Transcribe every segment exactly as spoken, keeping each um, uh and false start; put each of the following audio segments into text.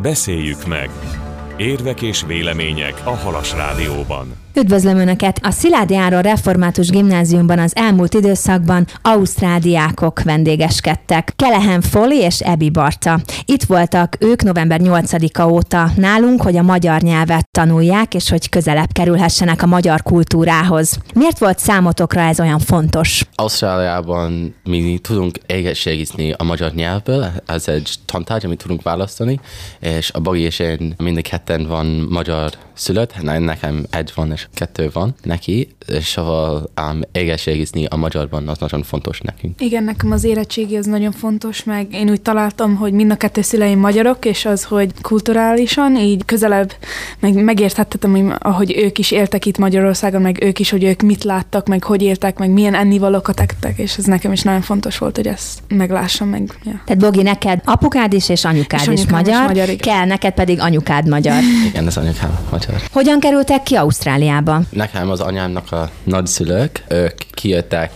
Beszéljük meg! Érvek és vélemények a Halas Rádióban. Üdvözlöm Önöket! A Szilády Áron Református Gimnáziumban az elmúlt időszakban ausztrál diákok vendégeskedtek. Callahan Foley és Abby Barta. Itt voltak ők november nyolcadika óta nálunk, hogy a magyar nyelvet tanulják, és hogy közelebb kerülhessenek a magyar kultúrához. Miért volt számotokra ez olyan fontos? Ausztráliában mi tudunk érettségizni a magyar nyelvből, ez egy tantárgy, amit tudunk választani, és a Bogi és én mindig ketten van magyar szülött, nekem egy van és kettő van neki, és szóval um, érettségizni a magyarban az nagyon fontos nekünk. Igen, nekem az érettségi az nagyon fontos, meg én úgy találtam, hogy mind a kettő szüleim magyarok, és az, hogy kulturálisan így közelebb meg megérthetettem, ahogy ők is éltek itt Magyarországon, meg ők is, hogy ők mit láttak, meg hogy éltek, meg milyen ennivalókat ettek, és ez nekem is nagyon fontos volt, hogy ezt meglássam meg. Ja. Tehát Bogi, neked apukád is és anyukád, és anyukád is magyar, is magyar kell, neked pedig anyukád magyar. Igen, az anyukám magyar. Hogyan kerültek ki Ausztráliába? Nekem az anyámnak a nagyszülők, ők kijöttek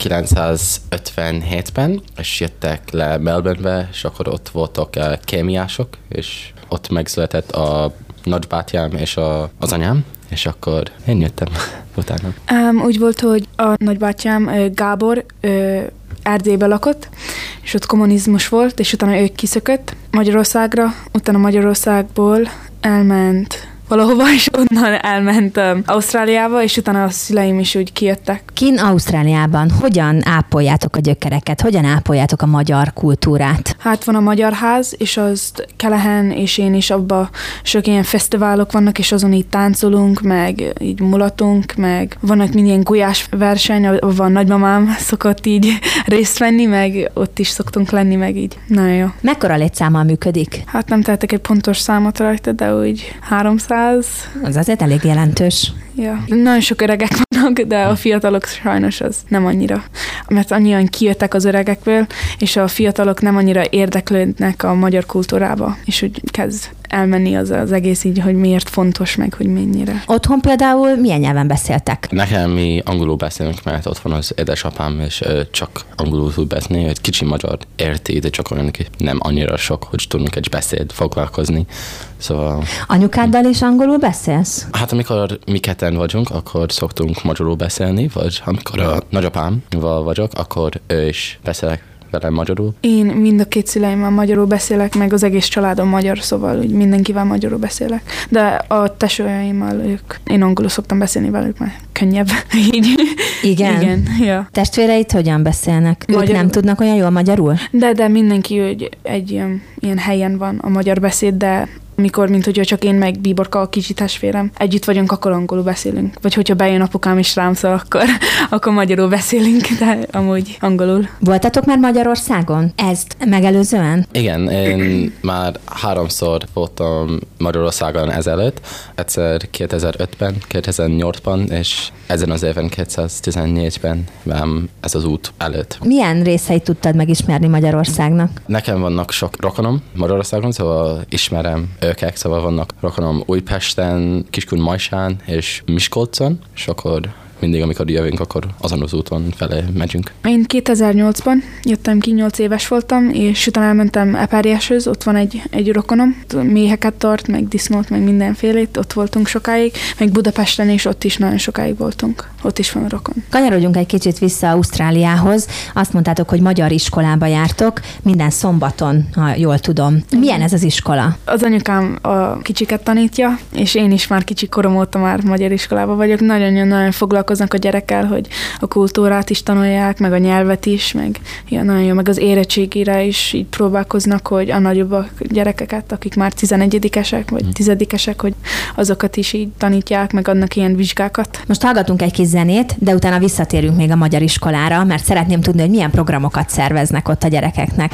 ezerkilencszázötvenhétben, és jöttek le Melbournebe, és akkor ott voltak uh, kémiások, és ott megszületett a nagybátyám és a, az anyám, és akkor én jöttem utána. Um, úgy volt, hogy a nagybátyám uh, Gábor uh, Erdélybe lakott, és ott kommunizmus volt, és utána ő kiszökött Magyarországra, utána Magyarországból elment valahova, és onnan elment um, Ausztráliába, és utána a szüleim is úgy kijöttek. Kin Ausztráliában hogyan ápoljátok a gyökereket? Hogyan ápoljátok a magyar kultúrát? Hát van a Magyar Ház, és azt Callahan és én is abban sok ilyen fesztiválok vannak, és azon így táncolunk, meg így mulatunk, meg vannak minden gulyás verseny, ahol nagymamám szokott így részt venni, meg ott is szoktunk lenni, meg így. Nagyon jó. Mekkora létszámmal működik? Hát nem tehetek egy pontos számot rajta, de úgy háromszáz. Az azért elég jelentős. Ja. Nagyon sok öregek vannak, de a fiatalok sajnos az nem annyira. Mert annyian kijöttek az öregekből, és a fiatalok nem annyira érdeklődnek a magyar kultúrába, és úgy kezd elmenni az, az egész így, hogy miért fontos, meg hogy mennyire. Otthon például milyen nyelven beszéltek? Nekem mi angolul beszélünk, mert ott van az édesapám, és ö, csak angolul tud beszélni, egy kicsi magyar érti, de csak olyan, nem annyira sok, hogy tudunk egy beszéd foglalkozni. Szóval... Anyukáddal is angolul beszélsz? Hát amikor mi ketten vagyunk, akkor szoktunk magyarul beszélni, vagy amikor a nagyapámmal vagyok, akkor ő is beszélek velem magyarul. Én mind a két szüleimmel magyarul beszélek, meg az egész családom magyar, szóval úgy mindenkivel magyarul beszélek. De a tesójaimmal ők, én angolul szoktam beszélni velük, mert könnyebb így. Igen? Igen, ja. Testvéreid hogyan beszélnek? Magyarul. Ők nem tudnak olyan jól magyarul? De, de mindenki hogy egy ilyen, ilyen helyen van a magyar beszéd, de amikor, mint hogyha csak én meg Bíborka, a kicsi testvérem, együtt vagyunk, akkor angolul beszélünk. Vagy hogyha bejön apukám is rám szól, akkor, akkor magyarul beszélünk, de amúgy angolul. Voltatok már Magyarországon? Ezt megelőzően? Igen, én már háromszor voltam Magyarországon ezelőtt. Egyszer kétezer-ötben, kétezer-nyolcban, és ezen az éven kétezer-tizennégyben ez az út előtt. Milyen részeit tudtad megismerni Magyarországnak? Nekem vannak sok rokonom Magyarországon, szóval ismerem őket, szóval vannak rokonom Újpesten, Kiskunmajsán és Miskolcon, és akkor mindig, amikor jövünk, akkor azon az úton felé megyünk. Én kétezer-nyolcban jöttem ki, nyolc éves voltam, és utána elmentem Eperjeshöz, ott van egy, egy rokonom, méheket tart, meg disznót, meg mindenfélét, ott voltunk sokáig, meg Budapesten is, ott is nagyon sokáig voltunk. Ott is van a rokon. Kanyarodjunk egy kicsit vissza Ausztráliához. Azt mondtátok, hogy magyar iskolába jártok, minden szombaton, ha jól tudom. Milyen ez az iskola? Az anyukám a kicsiket tanítja, és én is már kicsi korom óta már magyar iskolába vagyok. Nagyon-nagyon foglalkoznak a gyerekkel, hogy a kultúrát is tanulják, meg a nyelvet is, meg ja, nagyon jó, meg az érettségére is így próbálkoznak, hogy a nagyobb a gyerekeket, akik már tizenegyedikesek, vagy tizedikesek, hogy azokat is így tanítják, meg adnak ilyen vizsgákat. Most hallgatunk egy kis zenét, de utána visszatérünk még a magyar iskolára, mert szeretném tudni, hogy milyen programokat szerveznek ott a gyerekeknek.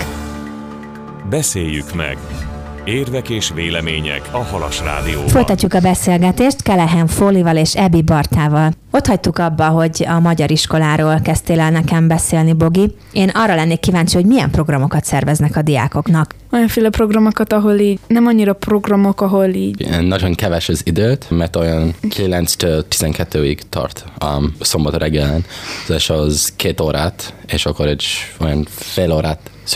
Beszéljük meg! Érvek és vélemények a Halas Rádióban. Folytatjuk a beszélgetést Callahan Foleyval és Abby Bartával. Ott hagytuk abba, hogy a magyar iskoláról kezdtél el nekem beszélni, Bogi. Én arra lennék kíváncsi, hogy milyen programokat szerveznek a diákoknak. Olyanféle programokat, ahol így, nem annyira programok, ahol így... Nagyon keves az időt, mert olyan kilenctől tizenkettőig tart a szombat reggelen, és az két órát, és akkor egy olyan fél órát szünet,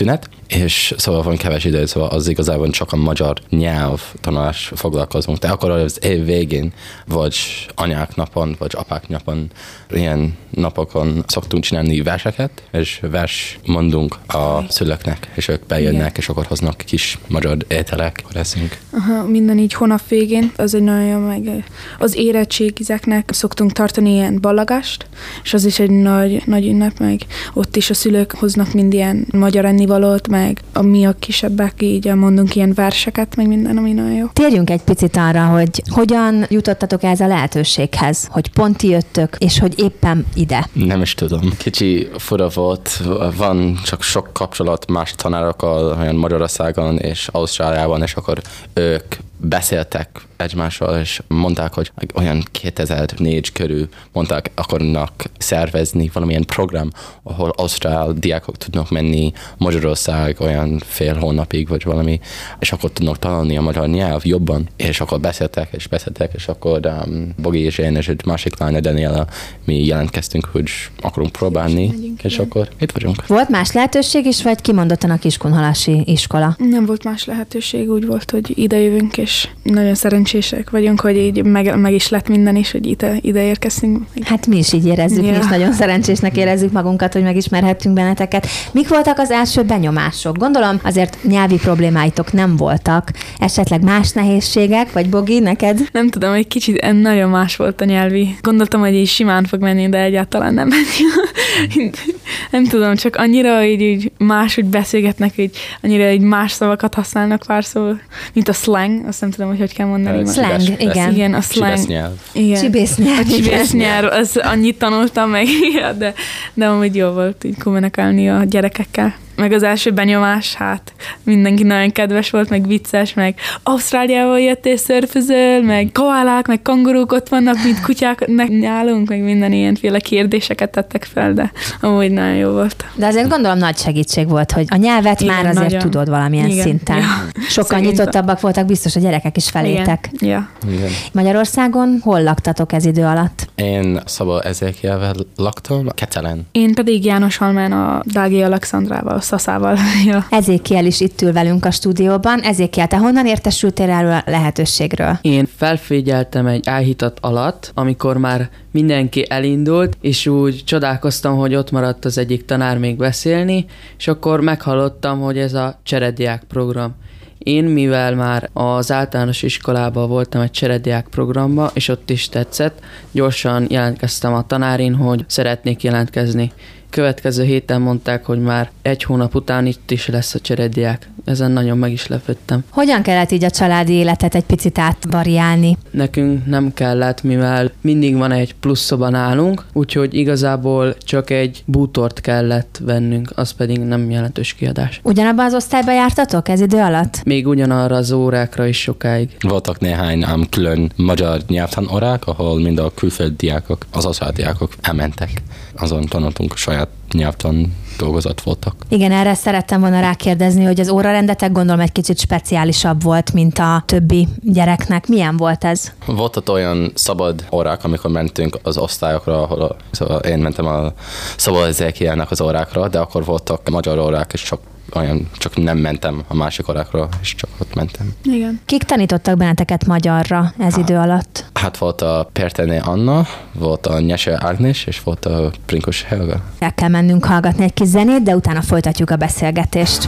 és szóval van kevés idő, szóval az igazából csak a magyar nyelv tanulás foglalkozunk. De akkor az év végén, vagy anyák napon, vagy apák napon, ilyen napokon szoktunk csinálni verseket, és vers mondunk a szülőknek, és ők bejönnek, igen. És akkor hoznak kis magyar ételek, akkor eszünk. Aha, minden így hónap végén, az egy nagyon jó, meg az érettségizeknek szoktunk tartani ilyen ballagást, és az is egy nagy, nagy ünnep, meg ott is a szülők hoznak mind ilyen magyar ennivalót, meg a mi a kisebbek így mondunk ilyen verseket, meg minden, ami nagyon jó. Térjünk egy picit arra, hogy hogyan jutottatok ez a lehetőséghez, hogy pont ti jöttök, és hogy éppen ide. Nem is tudom. Kicsi fura volt, van csak sok kapcsolat más tanárokkal olyan Magyarországon és Ausztráliában, és akkor ők beszéltek egymással, és mondták, hogy olyan kétezer-négy körül mondták, akarnak szervezni valamilyen program, ahol ausztrál diákok tudnak menni Magyarország olyan fél hónapig, vagy valami, és akkor tudnak tanulni a magyar nyelv jobban, és akkor beszéltek, és beszéltek, és akkor um, Bogi és én, és egy másik lány, Daniela, mi jelentkeztünk, hogy akarunk próbálni, és, és akkor itt vagyunk. Volt más lehetőség is, vagy kimondottan a Kiskunhalasi iskola? Nem volt más lehetőség, úgy volt, hogy ide jövünk, és nagyon szerencsések vagyunk, hogy így meg, meg is lett minden is, hogy ide, ide érkeztünk. Hát mi is így érezzük, ja. Mi is nagyon szerencsésnek érezzük magunkat, hogy megismerhettünk benneteket. Mik voltak az első benyomások? Gondolom azért nyelvi problémáitok nem voltak, esetleg más nehézségek, vagy Bogi, neked? Nem tudom, egy kicsit nagyon más volt a nyelvi. Gondoltam, hogy így simán fog menni, de egyáltalán nem menni. Nem tudom, csak annyira, hogy így máshogy beszélgetnek, hogy annyira így más szavakat használnak pár szó, mint a slang, azt nem tudom, hogy hogy kell mondani. Slang, igen. Igen, a slang. Csibésznyelv. Igen. Csibésznyelv. A csibésznyelv, az annyit tanultam meg, de, de amúgy jó volt így kommunikálni a gyerekekkel. Meg az első benyomás, hát mindenki nagyon kedves volt, meg vicces, meg Ausztráliából jöttél, szörfözöl, meg koálák, meg kangurúk ott vannak, mint kutyák nálunk, meg minden ilyenféle kérdéseket tettek fel, de amúgy nagyon jó volt. De azért gondolom nagy segítség volt, hogy a nyelvet igen, már azért nagyon. Tudod valamilyen igen. szinten. Ja. Sokkal Szegény nyitottabbak voltak, biztos a gyerekek is felétek. Igen. Ja. Igen. Magyarországon hol laktatok ez idő alatt? Én Szabó Ezékielvel laktam, Ketelen. Én pedig Jánoshalmán a Dági Alexandrával, a Szaszával. Ja. Ezékiel is itt ül velünk a stúdióban. Ezékiel, te honnan értesültél erről a lehetőségről? Én felfigyeltem egy áhítat alatt, amikor már mindenki elindult, és úgy csodálkoztam, hogy ott maradt az egyik tanár még beszélni, és akkor meghallottam, hogy ez a cserediák program. Én, mivel már az általános iskolában voltam egy cserediák programba, és ott is tetszett, gyorsan jelentkeztem a tanárin, hogy szeretnék jelentkezni. Következő héten mondták, hogy már egy hónap után itt is lesz a cserediák. Ezen nagyon meg is lepődtem. Hogyan kellett így a családi életet egy picit átvariálni? Nekünk nem kellett, mivel mindig van egy plusz szoba nálunk, úgyhogy igazából csak egy bútort kellett vennünk, az pedig nem jelentős kiadás. Ugyanabban az osztályban jártatok ez idő alatt? Még ugyanarra az órákra is sokáig. Voltak néhány ám külön magyar nyelvtan órák, ahol mind a külföldi diákok, az ausztrál diákok elmentek. Azon tanultunk, saját nyelvtan dolgozat voltak. Igen, erre szerettem volna rákérdezni, hogy az órarendetek gondolom egy kicsit speciálisabb volt, mint a többi gyereknek. Milyen volt ez? Voltak olyan szabad órák, amikor mentünk az osztályokra, ahol szóval én mentem a Szabó Ezékielnek az órákra, de akkor voltak magyar órák, és csak olyan, csak nem mentem a másik órákra, és csak ott mentem. Igen. Kik tanítottak benneteket magyarra ez hát, idő alatt? Hát volt a Pertené Anna, volt a Nyese Ágnes, és volt a Prinkus Helga. El kell mennünk hallgatni egy kis zenét, de utána folytatjuk a beszélgetést.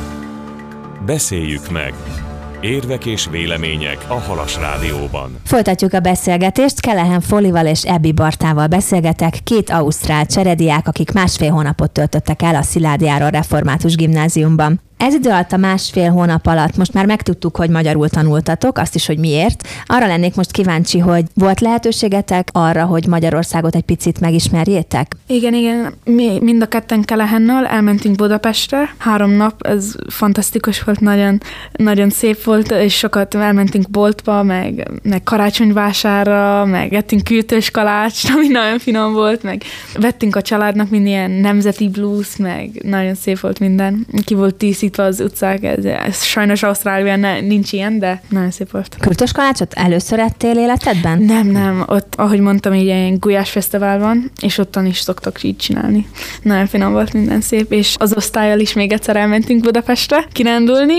Beszéljük meg! Érvek és vélemények a Halas Rádióban. Folytatjuk a beszélgetést. Kelehen Folival és Abby Bartával beszélgetek, két ausztrál cserediák, akik másfél hónapot töltöttek el a Szilády Áron Református Gimnáziumban. Ez idő alatt a másfél hónap alatt most már megtudtuk, hogy magyarul tanultatok, azt is, hogy miért. Arra lennék most kíváncsi, hogy volt lehetőségetek arra, hogy Magyarországot egy picit megismerjétek? Igen, igen. Mi mind a ketten Kelehennel elmentünk Budapestre. Három nap, ez fantasztikus volt, nagyon, nagyon szép volt, és sokat elmentünk boltba, meg, meg karácsonyvásárra, meg ettünk kürtös kalácst, ami nagyon finom volt, meg vettünk a családnak minden nemzeti blúzt, meg nagyon szép volt minden. Ki volt díszítve tisztítva az utcák, ez, ez sajnos Ausztráliában nincs ilyen, de nagyon szép volt. Kürtös kalácsot először ettél életedben? Nem, nem, ott, ahogy mondtam, így ilyen gulyásfesztivál van, és ottan is szoktak így csinálni. Nagyon finom volt, minden szép, és az osztályjal is még egyszer elmentünk Budapestre kirándulni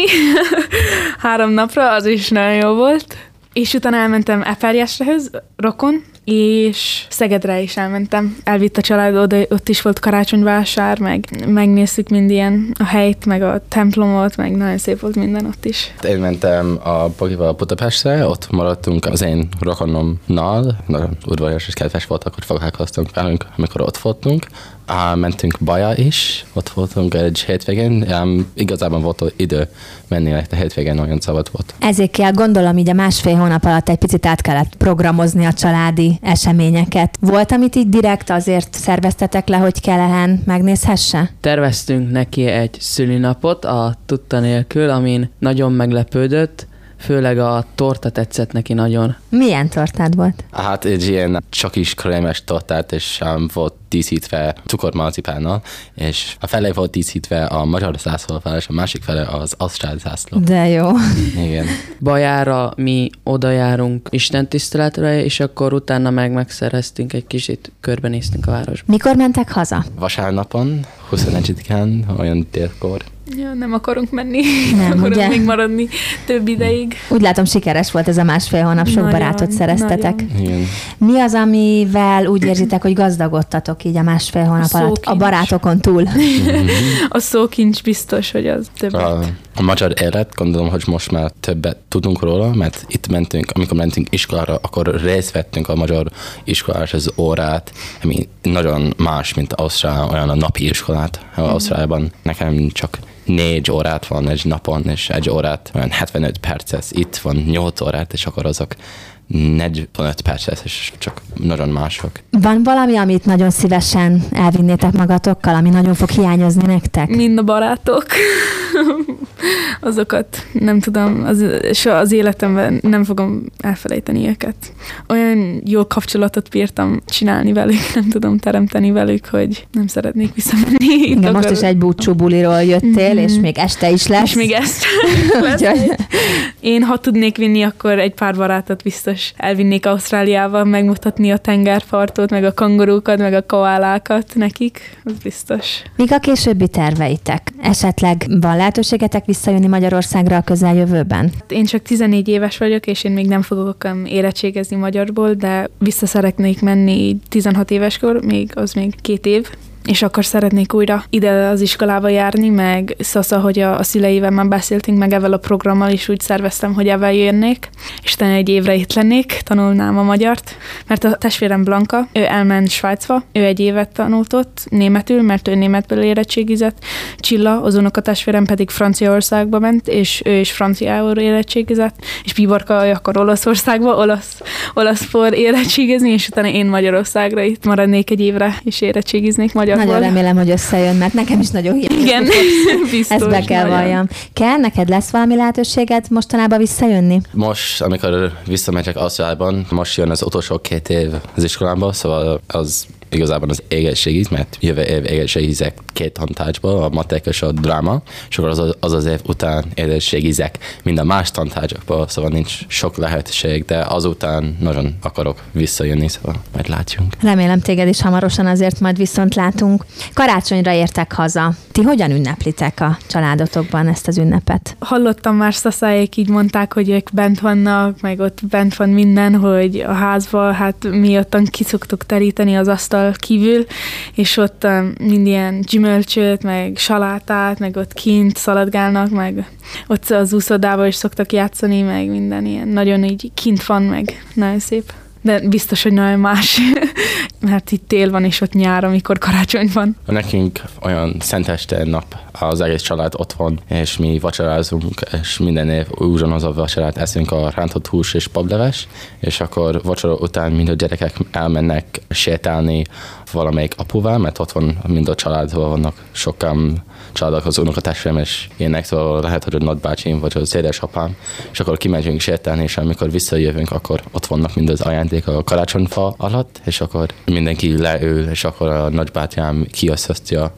három napra, az is nagyon jó volt. És utána elmentem Eperjesrehez, rokon, és Szegedre is elmentem. Elvitt a család, oda, ott is volt karácsonyvásár, meg megnéztük mind ilyen a helyt, meg a templomot, meg nagyon szép volt minden ott is. Én mentem a Bogival Budapestre, ott maradtunk az én rokonomnál, nagyon udvarias és kedves volt, akkor foglalkoztunk velünk, amikor ott voltunk. Uh, mentünk Baja is, ott voltunk egy hétvégén, um, igazából volt idő menni, mert a hétvégén olyan szabad volt. Ezekkel gondolom, így a másfél hónap alatt egy picit át kellett programozni a családi eseményeket. Volt, amit így direkt azért szerveztetek le, hogy Kelehen megnézhesse? Terveztünk neki egy szülinapot a tudta nélkül, amin nagyon meglepődött, főleg a torta tetszett neki nagyon. Milyen tortád volt? Hát egy ilyen csak is krémes tortát, és um, volt díszítve cukormarcipánnal, és a fele volt díszítve a magyar zászlóval, és a másik fele az ausztrál zászló. De jó. Igen. Bajára mi oda járunk istentiszteletre, és akkor utána meg megszereztünk egy kicsit, körbenéztünk a városba. Mikor mentek haza? Vasárnapon, huszonegyedikén, olyan délkor. Ja, nem akarunk menni, Nem, akarunk ugye? még maradni több ideig. Úgy látom, sikeres volt ez a másfél hónap, sok Nagyon, barátot szereztetek. nagyon. Igen. Mi az, amivel úgy érzitek, hogy gazdagodtatok így a másfél hónap A alatt? A szókincs. barátokon túl. A szókincs biztos, hogy az többet. A, a magyar élet, gondolom, hogy most már többet tudunk róla, mert itt mentünk, amikor mentünk iskolára, akkor részt vettünk a magyar iskolás az órát, ami nagyon más, mint Ausztrál, olyan a napi iskolát. Mm. Ausztrálban nekem csak négy órát van egy napon, és egy órát olyan hetvenöt perces, itt van nyolc órát, és akkor azok negyvenöt perces, és csak nagyon mások. Van valami, amit nagyon szívesen elvinnétek magatokkal, ami nagyon fog hiányozni nektek? Mind a barátok. Azokat nem tudom, az, soha az életemben nem fogom elfelejteni őket. Olyan jó kapcsolatot bírtam csinálni velük, nem tudom teremteni velük, hogy nem szeretnék visszamenni. Igen, most is egy búcsú buliról jöttél, mm-hmm. és még este is lesz. És még ezt lesz. Én, ha tudnék vinni, akkor egy pár barátot biztos elvinnék Ausztráliába, megmutatni a tengerpartot, meg a kangurúkat, meg a koálákat nekik, az biztos. Mik a későbbi terveitek? Esetleg van lehetőségetek visszajönni Magyarországra a közeljövőben? Én csak tizennégy éves vagyok, és én még nem fogok érettségezni magyarból, de vissza szeretnék menni tizenhat éveskor, még az még két év. És akkor szeretnék újra ide az iskolába járni, meg szasza, hogy a, a szüleivel már beszéltünk, meg ezzel a programmal is úgy szerveztem, hogy ezzel jönnék, és talán egy évre itt lennék, tanulnám a magyart, mert a testvérem Blanka, ő elment Svájcba, ő egy évet tanult ott, németül, mert ő németből érettségizett, Csilla, az unokatestvérem pedig Franciaországba ment, és ő is franciául érettségizett, és Piborka akkor Olaszországba, olasz, olasz for érettségizni, és utána én Magyarországra itt maradnék egy évre, és érettségiznék magyar. Nagyon remélem, hogy összejön, mert nekem is nagyon hiányzik. Igen, biztos. Ezt be kell valljam. Kell, neked lesz valami lehetőséged mostanában visszajönni? Most, amikor visszamegyek Ausztráliában, most jön az utolsó két év az iskolába, szóval az igazából az érettségit, mert jövő év érettségizek két tantárgyból, a matek és a dráma, és akkor az az, az év után érettségizek minden más tantárgyakból, szóval nincs sok lehetőség, de azután nagyon akarok visszajönni, szóval majd látjunk. Remélem téged is hamarosan azért majd viszont látunk. Karácsonyra értek haza. Ti hogyan ünneplitek a családotokban ezt az ünnepet? Hallottam már szaszályék, így mondták, hogy ők bent vannak, meg ott bent van minden, hogy a házban, hát mi ottan ki szoktuk teríteni az asztal kívül, és ott um, mind ilyen gyümölcsöt, meg salátát, meg ott kint szaladgálnak, meg ott az úszodában is szoktak játszani, meg minden ilyen nagyon így kint van, meg nagyon szép. De biztos, hogy nagyon más, mert itt tél van, és ott nyár, amikor karácsony van. Nekünk olyan szenteste nap, az egész család ott van, és mi vacsorázunk, és minden év ugyanaz a vacsorát eszünk, a rántott hús és bableves, és akkor vacsora után mind a gyerekek elmennek sétálni valamelyik apuval, mert ott van mind a családban vannak sokan családok, az unokatestvérem és ilyenek, szóval lehet, hogy a nagybácsim vagy az édesapám, és akkor kimegyünk sétálni, és amikor visszajövünk, akkor ott vannak mind az ajándék a karácsonyfa alatt, és akkor mindenki leül, és akkor a nagybátyám kiosztja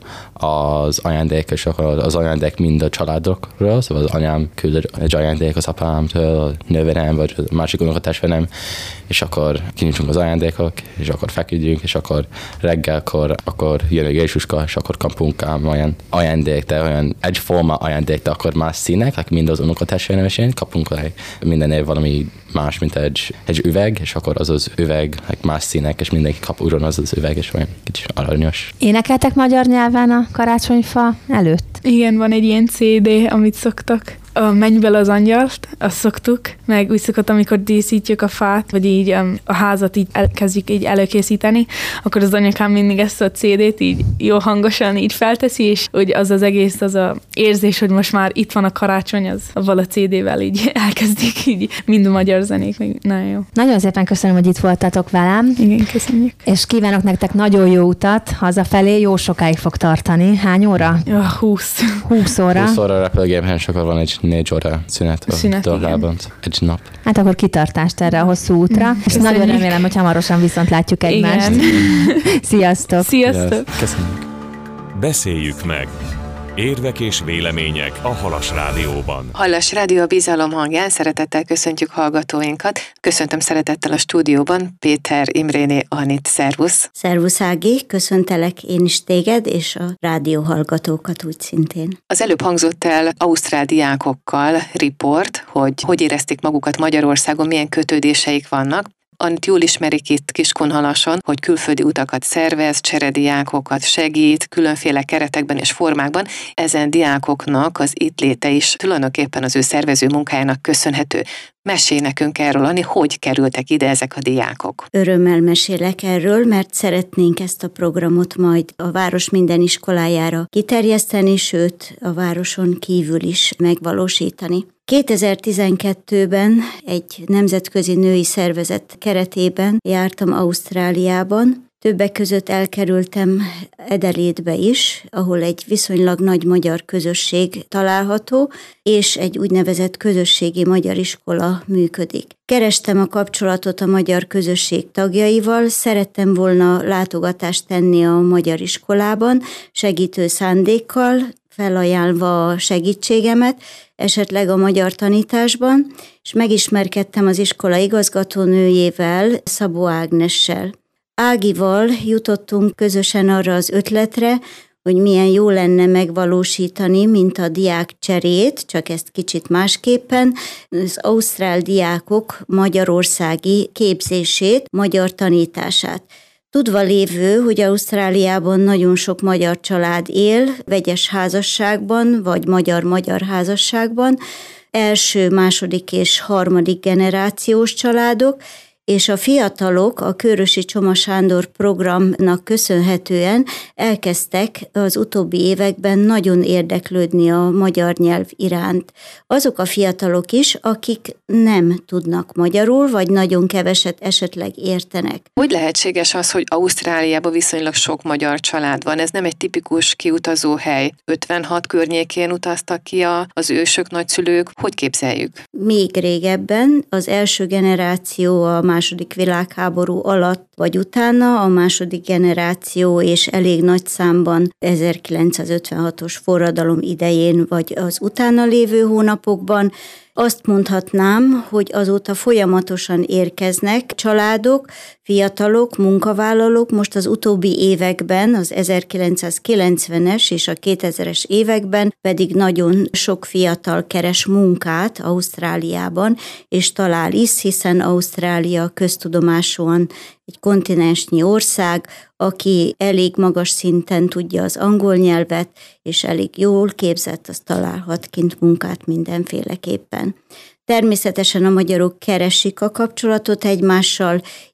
az ajándék, és akkor az ajándék mind a családokról, szóval az anyám küld egy ajándék az apámtől, a nővérem, vagy a másik unokatestvérem, és akkor kinyitunk az ajándékok, és akkor feküdjünk, és akkor reggelkor akkor jön a Jézuska, és akkor kapunk ám olyan ajándék, de olyan egyforma ajándék, de akkor más színek, mind az unokatestvérem és én kapunk minden év valami más, mint egy, egy üveg, és akkor az az üveg, más színek, és mindenki kap ugyanaz az üveg, és olyan kicsit aranyos. Énekeltek magyar nyelven a karácsonyfa előtt? Igen, van egy ilyen cé dé, amit szoktak. A Menj az angyalt, azt szoktuk, meg úgy szokott, amikor díszítjük a fát, vagy így um, a házat így elkezdjük így előkészíteni, akkor az anyakám mindig ezt a cé dét így jó hangosan így felteszi, és úgy az az egész, az a érzés, hogy most már itt van a karácsony, az avval a cé dével így elkezdik így mind a magyar zenék, meg nagyon jó. Nagyon szépen köszönöm, hogy itt voltatok velem. Igen, köszönjük. És kívánok nektek nagyon jó utat hazafelé, jó sokáig fog tartani. Hány óra? Ja, húsz. húsz óra. húsz óra repülőgépen, és akkor van egy négy óra szünet a Szünet, dolgában. Egy nap. Hát akkor kitartást erre a hosszú útra, és Köszönjük. nagyon remélem, hogy hamarosan viszont látjuk egymást. Igen. Sziasztok! Sziasztok! Köszönjük. Beszéljük meg! Érvek és vélemények a Halas Rádióban. Halas Rádió a bizalom hangján, szeretettel köszöntjük hallgatóinkat. Köszöntöm szeretettel a stúdióban Péter Imréné Anit, szervusz. Szervusz Ági, köszöntelek én is téged, és a rádió hallgatókat úgy szintén. Az előbb hangzott el ausztrál diákokkal riport, hogy hogy érezték magukat Magyarországon, milyen kötődéseik vannak. Anit jól ismerik itt Kiskunhalason, hogy külföldi utakat szervez, cserediákokat segít, különféle keretekben és formákban. Ezen diákoknak az itt léte is tulajdonképpen az ő szervező munkájának köszönhető. Mesélj nekünk erről, Ani, hogy kerültek ide ezek a diákok? Örömmel mesélek erről, mert szeretnénk ezt a programot majd a város minden iskolájára kiterjeszteni, sőt a városon kívül is megvalósítani. kétezer-tizenkettőben egy nemzetközi női szervezet keretében jártam Ausztráliában. Többek között elkerültem Adelaide-be is, ahol egy viszonylag nagy magyar közösség található, és egy úgynevezett közösségi magyar iskola működik. Kerestem a kapcsolatot a magyar közösség tagjaival, szerettem volna látogatást tenni a magyar iskolában, segítő szándékkal, felajánlva a segítségemet, esetleg a magyar tanításban, és megismerkedtem az iskola igazgatónőjével, Szabó Ágnessel. Ágival jutottunk közösen arra az ötletre, hogy milyen jó lenne megvalósítani, mint a diák cserét, csak ezt kicsit másképpen, az ausztrál diákok magyarországi képzését, magyar tanítását. Tudva lévő, hogy Ausztráliában nagyon sok magyar család él, vegyes házasságban, vagy magyar-magyar házasságban, első, második és harmadik generációs családok, és a fiatalok a Kőrösi Csoma Sándor programnak köszönhetően elkezdtek az utóbbi években nagyon érdeklődni a magyar nyelv iránt. Azok a fiatalok is, akik nem tudnak magyarul, vagy nagyon keveset esetleg értenek. Hogy lehetséges az, hogy Ausztráliában viszonylag sok magyar család van? Ez nem egy tipikus kiutazó hely. ötvenhat környékén utaztak ki a, az ősök, nagyszülők. Hogy képzeljük? Még régebben az első generáció a második világháború alatt vagy utána, a második generáció és elég nagy számban ezerkilencszázötvenhatos forradalom idején vagy az utána lévő hónapokban. Azt mondhatnám, hogy azóta folyamatosan érkeznek családok, fiatalok, munkavállalók, most az utóbbi években, az ezerkilencszázkilencvenes és a kétezres években pedig nagyon sok fiatal keres munkát Ausztráliában, és talál is, hiszen Ausztrália köztudomásúan egy kontinensnyi ország, aki elég magas szinten tudja az angol nyelvet, és elég jól képzett, az találhat kint munkát mindenféleképpen. Természetesen a magyarok keresik a kapcsolatot egymással,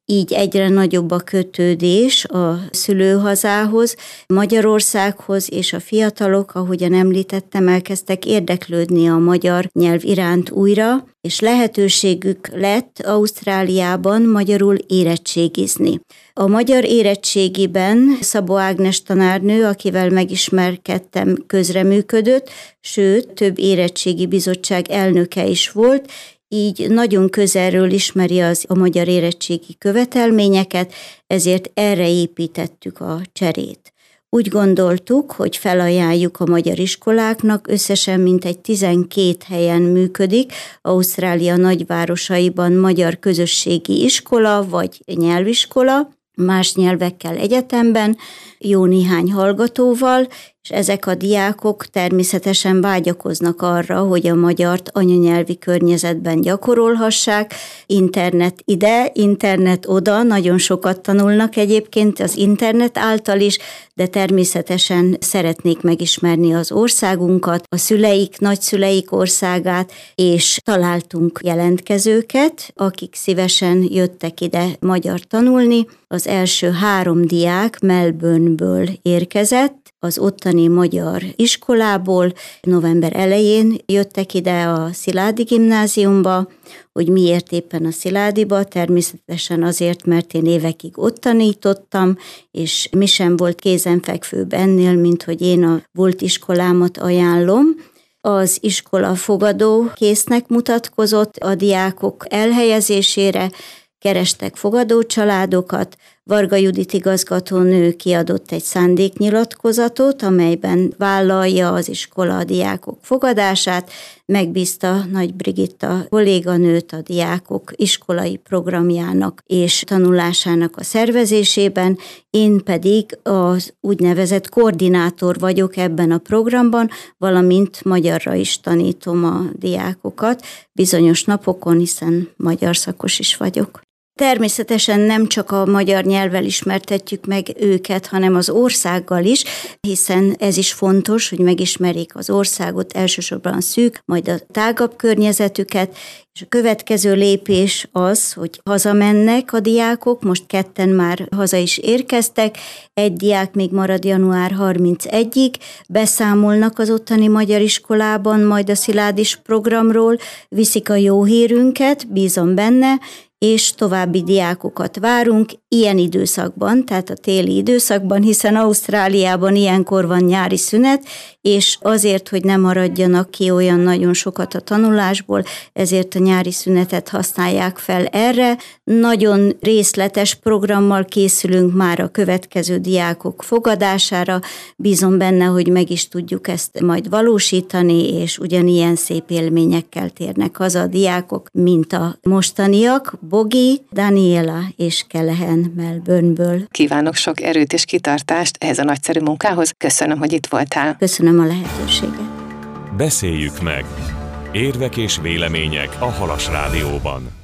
így egyre nagyobb a kötődés a szülőhazához, Magyarországhoz, és a fiatalok, ahogyan említettem, elkezdtek érdeklődni a magyar nyelv iránt újra, és lehetőségük lett Ausztráliában magyarul érettségizni. A magyar érettségiben Szabó Ágnes tanárnő, akivel megismerkedtem, közreműködött, sőt, több érettségi bizottság elnöke is volt, így nagyon közelről ismeri az a magyar érettségi követelményeket, ezért erre építettük a cserét. Úgy gondoltuk, hogy felajánljuk a magyar iskoláknak, összesen mintegy tizenkét helyen működik Ausztrália nagyvárosaiban magyar közösségi iskola vagy nyelviskola, más nyelvekkel egyetemben, jó néhány hallgatóval, és ezek a diákok természetesen vágyakoznak arra, hogy a magyart anyanyelvi környezetben gyakorolhassák, internet ide, internet oda, nagyon sokat tanulnak egyébként az internet által is, de természetesen szeretnék megismerni az országunkat, a szüleik, nagyszüleik országát, és találtunk jelentkezőket, akik szívesen jöttek ide magyar tanulni. Az első három diák Melbourneből érkezett, az ottani magyar iskolából, november elején jöttek ide a Sziládi gimnáziumba. Hogy miért éppen a Sziládiba, természetesen azért, mert én évekig ott tanítottam, és mi sem volt kézenfekvőbb ennél, mint hogy én a volt iskolámat ajánlom. Az iskola fogadó késznek mutatkozott a diákok elhelyezésére, kerestek fogadócsaládokat, Varga Judit igazgatónő kiadott egy szándéknyilatkozatot, amelyben vállalja az iskola a diákok fogadását, megbízta Nagy Brigitta kolléganőt a diákok iskolai programjának és tanulásának a szervezésében, én pedig az úgynevezett koordinátor vagyok ebben a programban, valamint magyarra is tanítom a diákokat bizonyos napokon, hiszen magyar szakos is vagyok. Természetesen nem csak a magyar nyelvvel ismertetjük meg őket, hanem az országgal is, hiszen ez is fontos, hogy megismerjék az országot, elsősorban a szűk, majd a tágabb környezetüket, és a következő lépés az, hogy hazamennek a diákok, most ketten már haza is érkeztek, egy diák még marad január harmincegyedikéig, beszámolnak az ottani magyar iskolában, majd a Sziládis programról, viszik a jó hírünket, bízom benne, és további diákokat várunk ilyen időszakban, tehát a téli időszakban, hiszen Ausztráliában ilyenkor van nyári szünet, és azért, hogy ne maradjanak ki olyan nagyon sokat a tanulásból, ezért a nyári szünetet használják fel erre. Nagyon részletes programmal készülünk már a következő diákok fogadására, bízom benne, hogy meg is tudjuk ezt majd valósítani, és ugyanilyen szép élményekkel térnek haza a diákok, mint a mostaniak, Bogi, Daniela és Kelehen Melbourneből. Kívánok sok erőt és kitartást ehhez a nagyszerű munkához. Köszönöm, hogy itt voltál. Köszönöm a lehetőséget. Beszéljük meg. Érvek és vélemények a Halas Rádióban.